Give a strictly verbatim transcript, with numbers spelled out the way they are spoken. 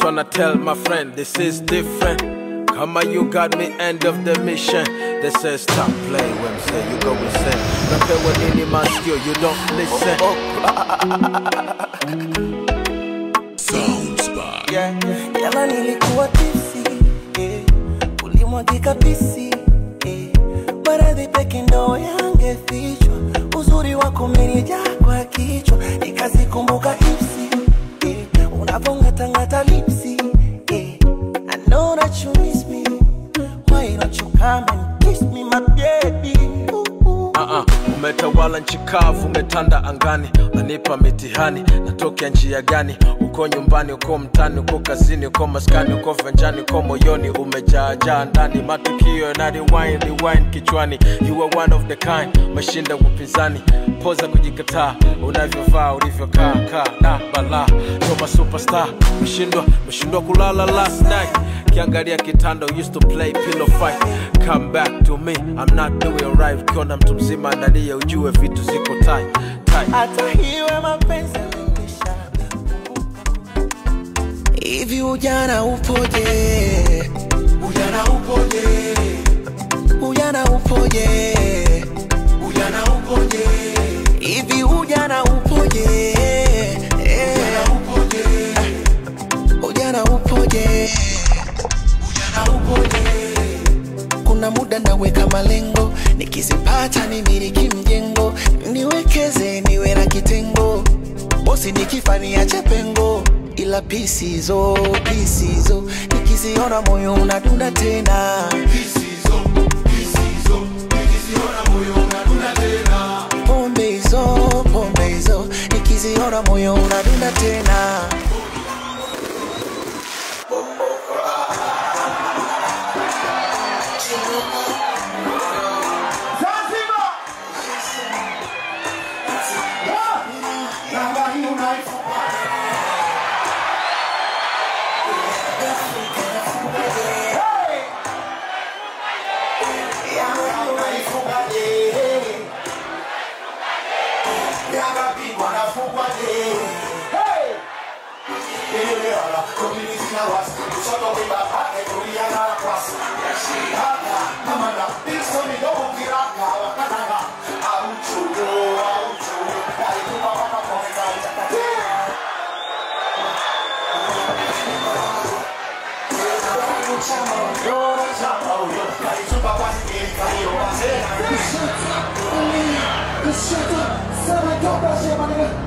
tryna tell my friend this is different. Come on, you got me, end of the mission. They say stop play when say you go insane. Nothing with any man skill, you don't listen. Soundspot. Yeah, jana nilikuwa tipsy, yeah. Ulimwagika pisi, yeah. Maradhi peke ndo yangefichwa. Uzuri wako umenijaa kwa kichwa. Nikazikumbuka ipsi, yeah. Unavongatangata lipsi, yeah. I know that you miss me. Why don't you come and kiss me, my baby? Uh-uh. Umetawala nchi kavu, umetanda angani, unanipa mitihani, natokea njia gani? Uko nyumbani, uko mtani, uko kazini, uko maskani, uko venjani, uko moyoni, umejaa jaa ndani, matukio na rewind, rewind kichwani. You are one of the kind, mashinda upinzani, poza kujikataa, unavyovaa, ulivyokaa, kaa, na bala, toma superstar, mshindwa, mshindwa kulala last night. Kiangalia kitando, used to play pillow fight. Come back to me, I'm not doing right. Kiona mtu mzima analia, ujue vitu ziko tight, tight. Hata hiwe mapenzi yamenisha. Hivi ujana upoje? Ujana upoje? Ujana upoje? Ujana upoje? Hivi ujana upoje? Ujana upoje? Ujana upoje? Kuna muda naweka malengo, nikizipata nimiliki mjengo, niwekeze niwe na kitengo, bosi nikifania chepengo, ila pisizo, pisizo, nikiziona moyo unadunda tena. Pisizo, pisizo, nikiziona moyo unadunda tena. Pombe hizo, pombe hizo, nikiziona moyo unadunda tena. Shut up, shut up,